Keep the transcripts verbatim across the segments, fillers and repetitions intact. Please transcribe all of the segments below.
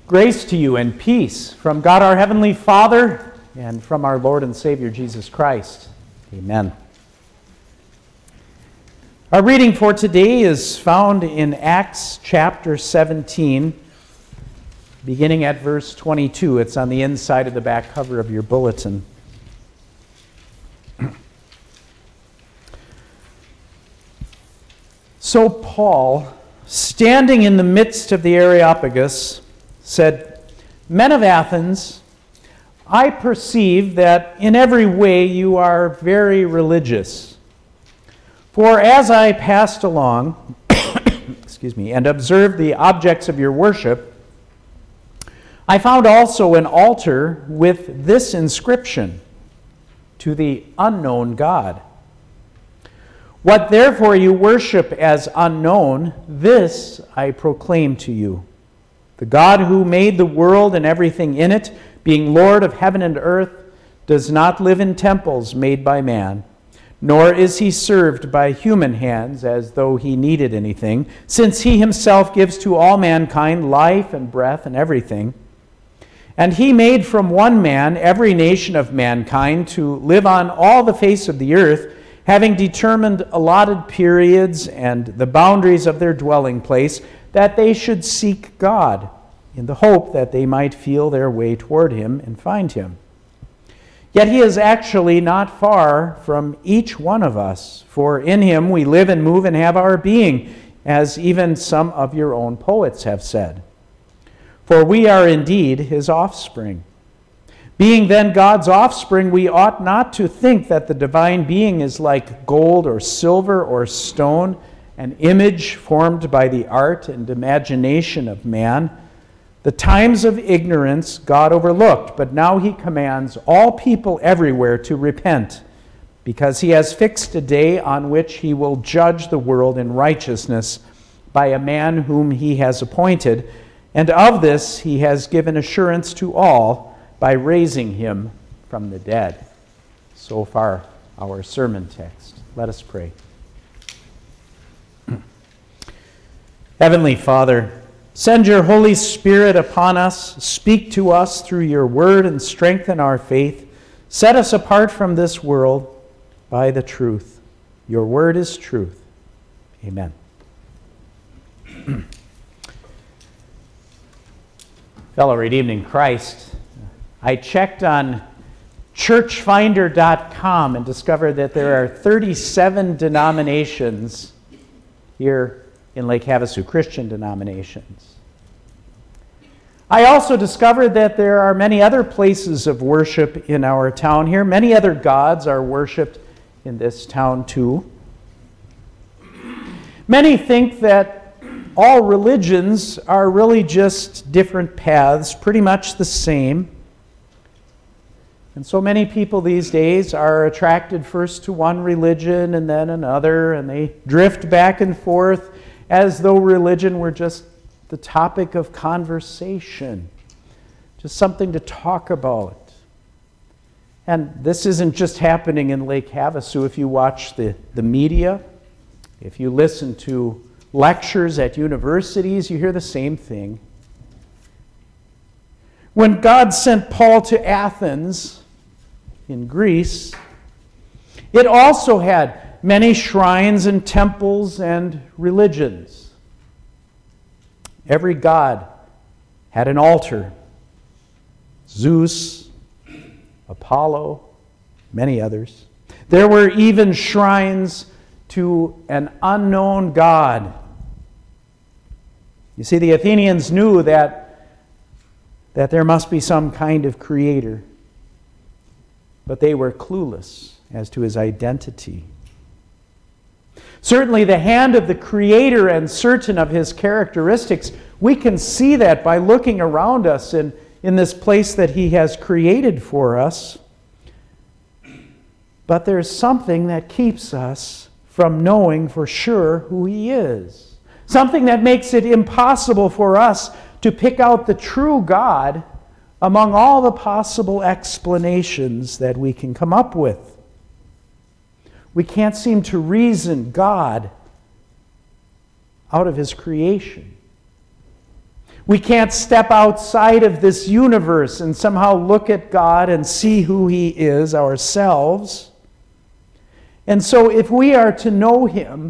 Grace to you and peace from God our Heavenly Father and from our Lord and Savior Jesus Christ. Amen. Our reading for today is found in Acts chapter seventeen, beginning at verse twenty-two. It's on the inside of the back cover of your bulletin. So Paul, standing in the midst of the Areopagus, said, "Men of Athens, I perceive that in every way you are very religious. For as I passed along, excuse me, and observed the objects of your worship, I found also an altar with this inscription, 'To the unknown God.' What therefore you worship as unknown, this I proclaim to you. The God who made the world and everything in it, being Lord of heaven and earth, does not live in temples made by man, nor is he served by human hands as though he needed anything, since he himself gives to all mankind life and breath and everything. And he made from one man every nation of mankind to live on all the face of the earth, having determined allotted periods and the boundaries of their dwelling place, that they should seek God, in the hope that they might feel their way toward him and find him. Yet he is actually not far from each one of us, for in him we live and move and have our being, as even some of your own poets have said. For we are indeed his offspring. Being then God's offspring, we ought not to think that the divine being is like gold or silver or stone, an image formed by the art and imagination of man. The times of ignorance God overlooked, but now he commands all people everywhere to repent, because he has fixed a day on which he will judge the world in righteousness by a man whom he has appointed, and of this he has given assurance to all by raising him from the dead." So far, our sermon text. Let us pray. Heavenly Father, send your Holy Spirit upon us, speak to us through your word, and strengthen our faith. Set us apart from this world by the truth. Your word is truth. Amen. Fellow Redeemed in Christ, I checked on church finder dot com and discovered that there are thirty-seven denominations here in Lake Havasu, Christian denominations. I also discovered that there are many other places of worship in our town here. Many other gods are worshipped in this town too. Many think that all religions are really just different paths, pretty much the same. And so many people these days are attracted first to one religion and then another, and they drift back and forth as though religion were just the topic of conversation, just something to talk about. And this isn't just happening in Lake Havasu. If you watch the, the media, if you listen to lectures at universities, you hear the same thing. When God sent Paul to Athens in Greece, it also had many shrines and temples and religions. Every god had an altar. Zeus, Apollo, many others. There were even shrines to an unknown god. You see, the Athenians knew that, that there must be some kind of creator, but they were clueless as to his identity. Certainly the hand of the Creator and certain of his characteristics, we can see that by looking around us in, in this place that he has created for us. But there's something that keeps us from knowing for sure who he is. Something that makes it impossible for us to pick out the true God among all the possible explanations that we can come up with. We can't seem to reason God out of his creation. We can't step outside of this universe and somehow look at God and see who He is ourselves. And so if we are to know Him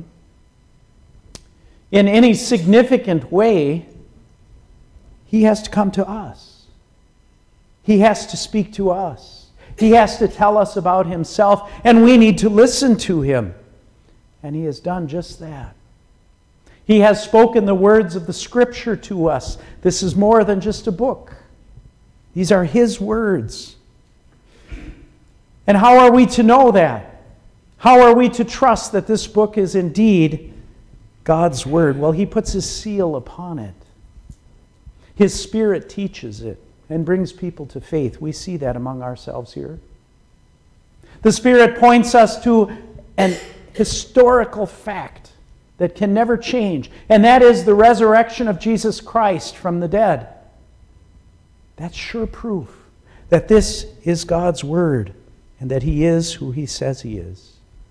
in any significant way, He has to come to us. He has to speak to us. He has to tell us about Himself, and we need to listen to Him. And He has done just that. He has spoken the words of the Scripture to us. This is more than just a book. These are His words. And how are we to know that? How are we to trust that this book is indeed God's Word? Well, He puts His seal upon it. His Spirit teaches it and brings people to faith. We see that among ourselves here. The Spirit points us to an historical fact that can never change, and that is the resurrection of Jesus Christ from the dead. That's sure proof that this is God's Word and that He is who He says He is.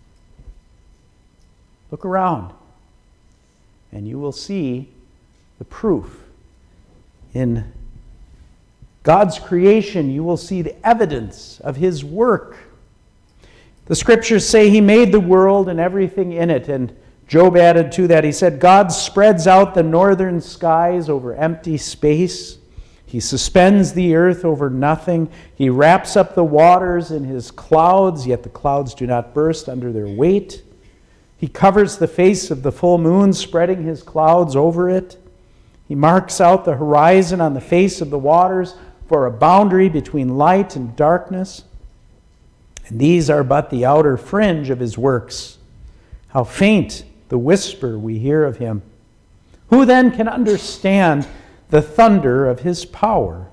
Look around, and you will see the proof. In God's creation, you will see the evidence of His work. The Scriptures say He made the world and everything in it, and Job added to that. He said, God spreads out the northern skies over empty space. He suspends the earth over nothing. He wraps up the waters in His clouds, yet the clouds do not burst under their weight. He covers the face of the full moon, spreading His clouds over it. He marks out the horizon on the face of the waters for a boundary between light and darkness. And these are but the outer fringe of His works. How faint the whisper we hear of Him. Who then can understand the thunder of His power?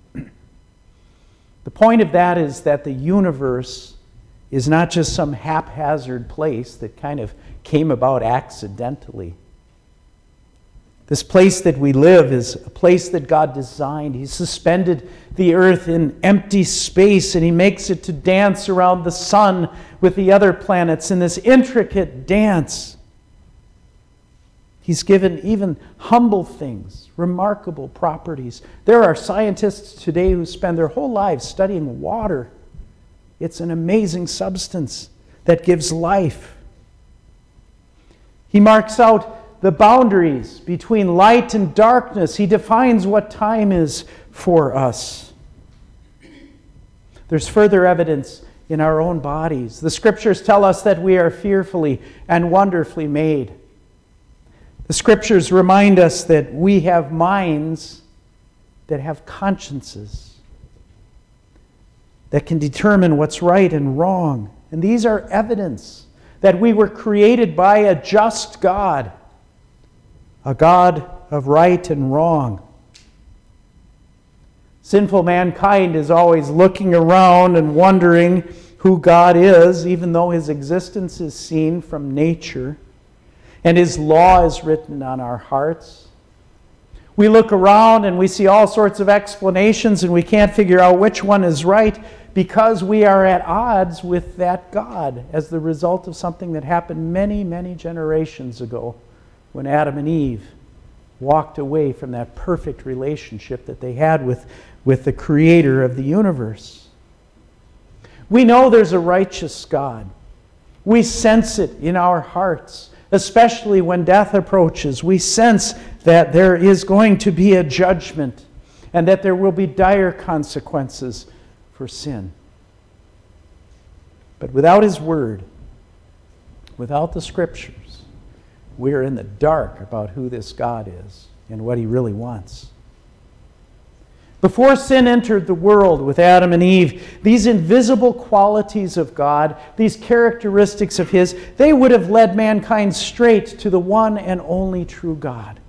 The point of that is that the universe is not just some haphazard place that kind of came about accidentally. This place that we live is a place that God designed. He suspended the earth in empty space, and He makes it to dance around the sun with the other planets in this intricate dance. He's given even humble things remarkable properties. There are scientists today who spend their whole lives studying water. It's an amazing substance that gives life. He marks out the boundaries between light and darkness. He defines what time is for us. There's further evidence in our own bodies. The Scriptures tell us that we are fearfully and wonderfully made. The Scriptures remind us that we have minds that have consciences that can determine what's right and wrong. And these are evidence that we were created by a just God, a God of right and wrong. Sinful mankind is always looking around and wondering who God is, even though His existence is seen from nature and His law is written on our hearts. We look around and we see all sorts of explanations and we can't figure out which one is right because we are at odds with that God as the result of something that happened many, many generations ago when Adam and Eve walked away from that perfect relationship that they had with, with the Creator of the universe. We know there's a righteous God. We sense it in our hearts, especially when death approaches. We sense that there is going to be a judgment and that there will be dire consequences for sin. But without His Word, without the Scriptures, we're in the dark about who this God is and what He really wants. Before sin entered the world with Adam and Eve, these invisible qualities of God, these characteristics of His, they would have led mankind straight to the one and only true God.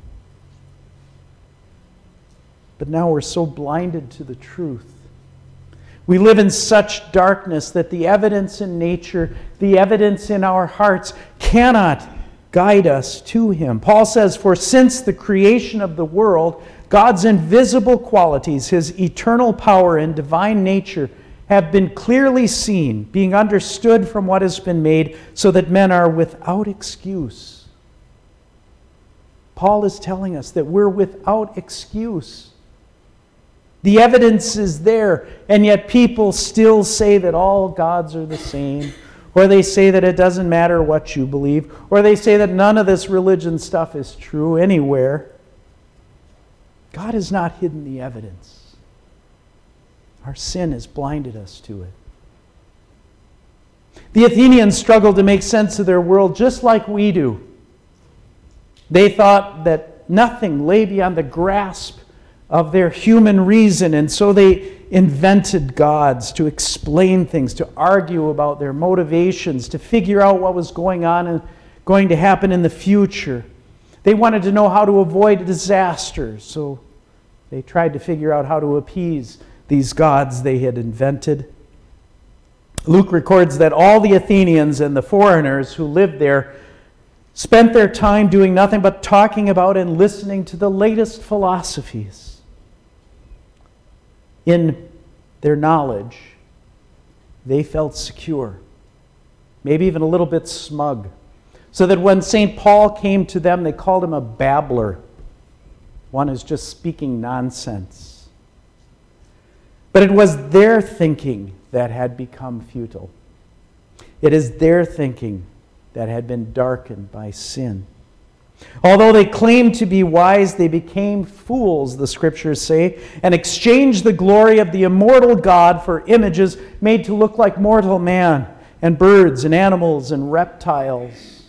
But now we're so blinded to the truth. We live in such darkness that the evidence in nature, the evidence in our hearts, cannot guide us to Him. Paul says, "For since the creation of the world, God's invisible qualities, His eternal power and divine nature, have been clearly seen, being understood from what has been made, so that men are without excuse." Paul is telling us that we're without excuse. The evidence is there, and yet people still say that all gods are the same, or they say that it doesn't matter what you believe, or they say that none of this religion stuff is true anywhere. God has not hidden the evidence. Our sin has blinded us to it. The Athenians struggled to make sense of their world just like we do. They thought that nothing lay beyond the grasp of their human reason, and so they invented gods to explain things, to argue about their motivations, to figure out what was going on and going to happen in the future. They wanted to know how to avoid disasters, so they tried to figure out how to appease these gods they had invented. Luke records that all the Athenians and the foreigners who lived there spent their time doing nothing but talking about and listening to the latest philosophies. In their knowledge, they felt secure, maybe even a little bit smug, so that when Saint Paul came to them, they called him a babbler, one who's just speaking nonsense. But it was their thinking that had become futile. It is their thinking that had been darkened by sin. Although they claimed to be wise, they became fools, the scriptures say, and exchanged the glory of the immortal God for images made to look like mortal man, and birds and animals and reptiles.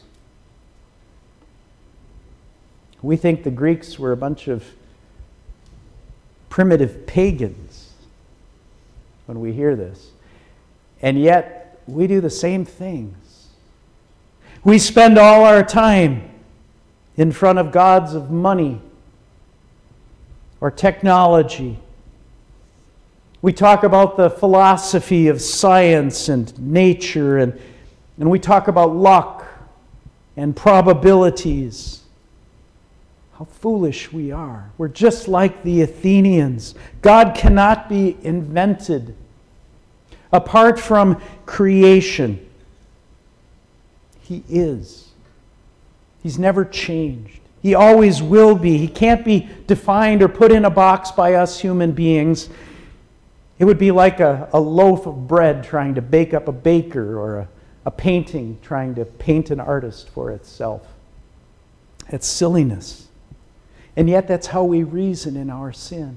We think the Greeks were a bunch of primitive pagans when we hear this. And yet, we do the same things. We spend all our time in front of gods of money or technology. We talk about the philosophy of science and nature, and, and we talk about luck and probabilities. How foolish we are. We're just like the Athenians. God cannot be invented. Apart from creation, He is. He's never changed. He always will be. He can't be defined or put in a box by us human beings. It would be like a, a loaf of bread trying to bake up a baker, or a, a painting trying to paint an artist for itself. It's silliness. And yet that's how we reason in our sin.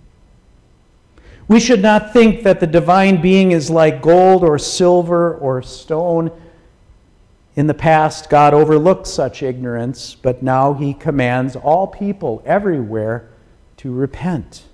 We should not think that the divine being is like gold or silver or stone. In the past, God overlooked such ignorance, but now He commands all people everywhere to repent.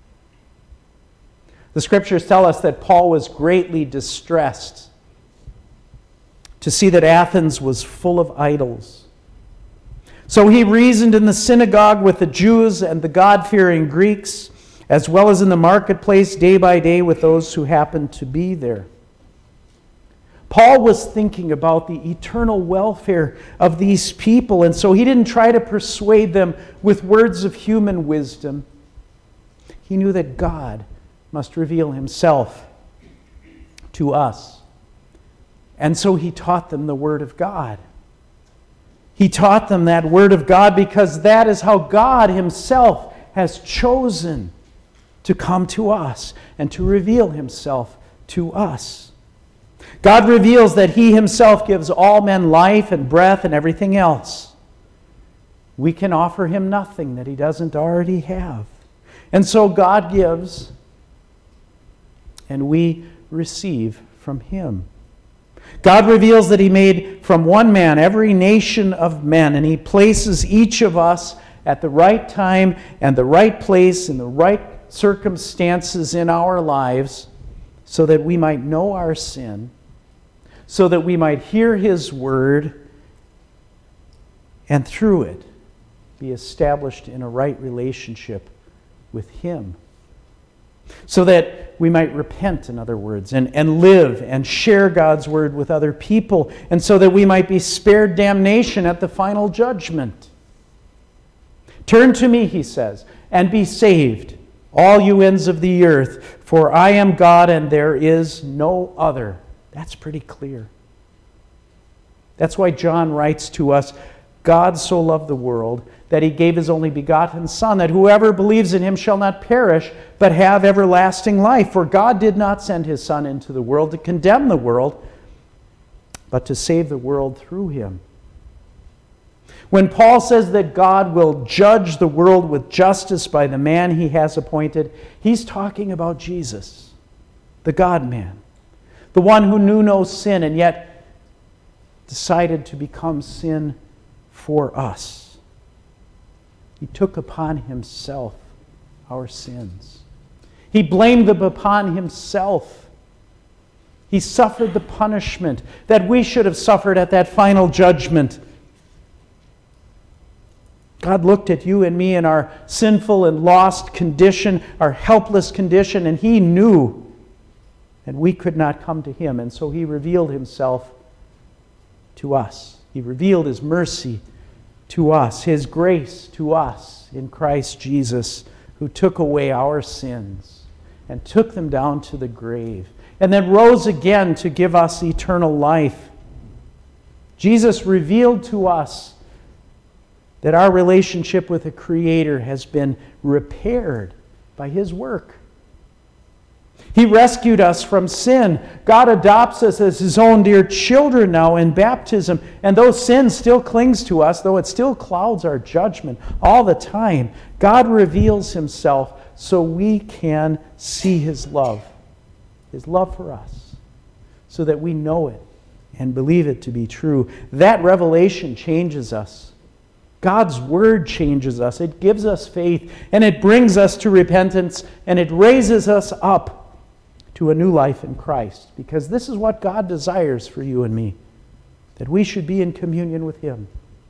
The scriptures tell us that Paul was greatly distressed to see that Athens was full of idols. So he reasoned in the synagogue with the Jews and the God-fearing Greeks, as well as in the marketplace day by day with those who happened to be there. Paul was thinking about the eternal welfare of these people, and so he didn't try to persuade them with words of human wisdom. He knew that God must reveal Himself to us. And so he taught them the Word of God. He taught them that Word of God because that is how God Himself has chosen to come to us and to reveal Himself to us. God reveals that He Himself gives all men life and breath and everything else. We can offer Him nothing that He doesn't already have. And so God gives, and we receive from Him. God reveals that He made from one man every nation of men, and He places each of us at the right time and the right place in the right circumstances in our lives so that we might know our sin, so that we might hear His word, and through it be established in a right relationship with Him. So that we might repent, in other words, and, and live and share God's word with other people, and so that we might be spared damnation at the final judgment. Turn to me, He says, and be saved, all you ends of the earth, for I am God and there is no other. That's pretty clear. That's why John writes to us, God so loved the world that he gave his only begotten Son, that whoever believes in him shall not perish, but have everlasting life. For God did not send his Son into the world to condemn the world, but to save the world through him. When Paul says that God will judge the world with justice by the man he has appointed, he's talking about Jesus, the God-man, the one who knew no sin and yet decided to become sin for us. He took upon himself our sins. He blamed them upon himself. He suffered the punishment that we should have suffered at that final judgment. God looked at you and me in our sinful and lost condition, our helpless condition, and he knew that we could not come to him. And so he revealed himself to us. He revealed his mercy to us, his grace to us in Christ Jesus, who took away our sins and took them down to the grave, and then rose again to give us eternal life. Jesus revealed to us that our relationship with the Creator has been repaired by his work. He rescued us from sin. God adopts us as his own dear children now in baptism. And though sin still clings to us, though it still clouds our judgment all the time, God reveals himself so we can see his love, his love for us, so that we know it and believe it to be true. That revelation changes us. God's word changes us. It gives us faith, and it brings us to repentance, and it raises us up to a new life in Christ, because this is what God desires for you and me, that we should be in communion with him.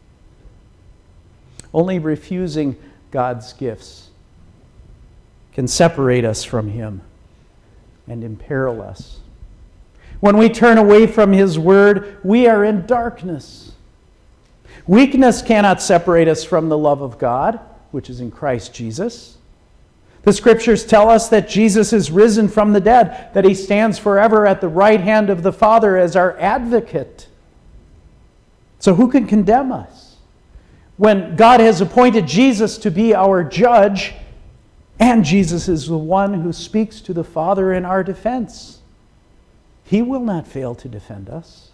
Only refusing God's gifts can separate us from him and imperil us. When we turn away from his word, we are in darkness. Weakness cannot separate us from the love of God, which is in Christ Jesus. The Scriptures tell us that Jesus is risen from the dead, that he stands forever at the right hand of the Father as our advocate. So who can condemn us? When God has appointed Jesus to be our judge, and Jesus is the one who speaks to the Father in our defense, he will not fail to defend us.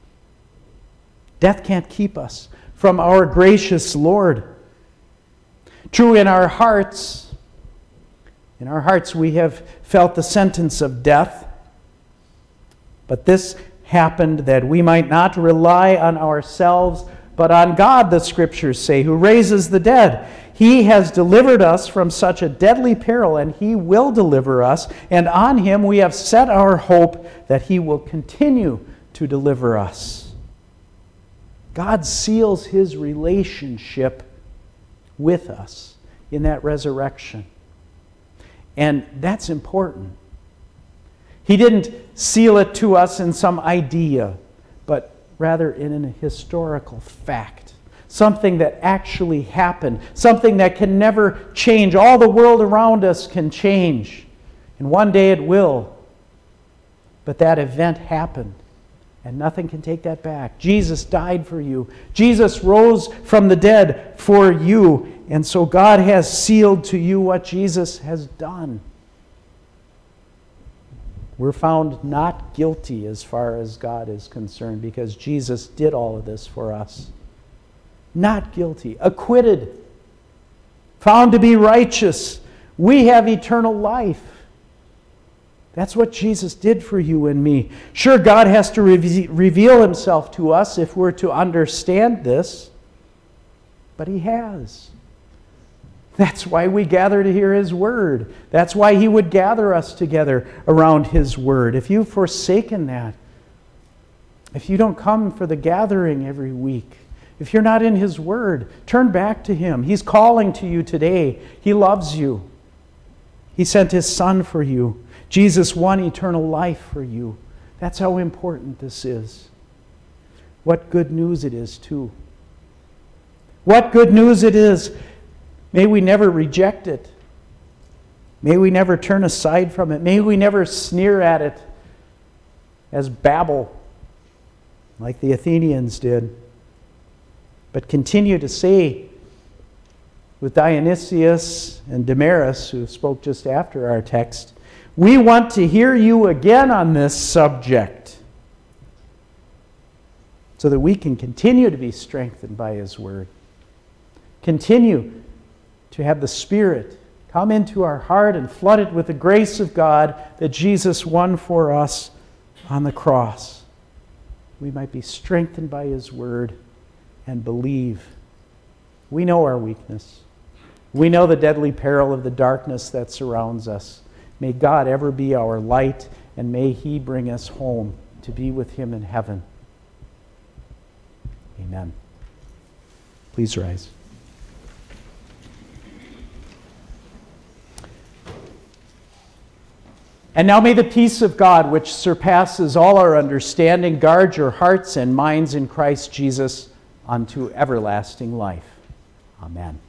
Death can't keep us from our gracious Lord. True, in our hearts, In our hearts we have felt the sentence of death, but this happened that we might not rely on ourselves, but on God, the Scriptures say, who raises the dead. He has delivered us from such a deadly peril, and he will deliver us, and on him we have set our hope that he will continue to deliver us. God seals his relationship with us in that resurrection. And that's important. He didn't seal it to us in some idea, but rather in a historical fact. Something that actually happened. Something that can never change. All the world around us can change. And one day it will. But that event happened. And nothing can take that back. Jesus died for you. Jesus rose from the dead for you. And so God has sealed to you what Jesus has done. We're found not guilty as far as God is concerned, because Jesus did all of this for us. Not guilty. Acquitted. Found to be righteous. We have eternal life. That's what Jesus did for you and me. Sure, God has to re- reveal himself to us if we're to understand this, but he has. That's why we gather to hear his word. That's why he would gather us together around his word. If you've forsaken that, if you don't come for the gathering every week, if you're not in his word, turn back to him. He's calling to you today. He loves you. He sent his Son for you. Jesus won eternal life for you. That's how important this is. What good news it is, too. What good news it is. May we never reject it. May we never turn aside from it. May we never sneer at it as babble, like the Athenians did. but continue to say with Dionysius and Damaris, who spoke just after our text, we want to hear you again on this subject so that we can continue to be strengthened by his word. Continue to have the Spirit come into our heart and flood it with the grace of God that Jesus won for us on the cross. We might be strengthened by his word and believe. We know our weakness. We know the deadly peril of the darkness that surrounds us. May God ever be our light, and may he bring us home to be with him in heaven. Amen. Please rise. And now may the peace of God, which surpasses all our understanding, guard your hearts and minds in Christ Jesus unto everlasting life. Amen.